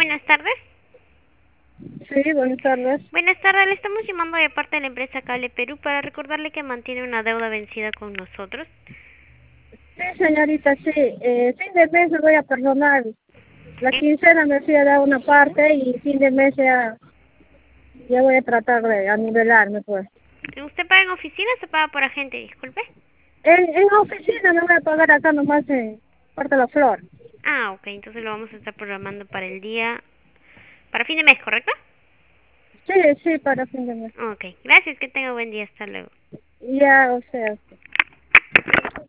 buenas tardes. Sí, buenas tardes. Buenas tardes, le estamos llamando de parte de la empresa Cable Perú para recordarle que mantiene una deuda vencida con nosotros. Sí, señorita, sí. Fin de mes me voy a perdonar. La Eh, quincena me fui a dar una parte y fin de mes ya voy a tratar de anivelarme, pues. ¿Usted paga en oficina o se paga por agente? Disculpe. En la oficina me voy a pagar acá nomás en Puerto La Flor. Ah, ok, entonces lo vamos a estar programando para fin de mes, ¿correcto? Sí, sí, para fin de mes. Ok, gracias, que tenga buen día, hasta luego. Ya, o sea.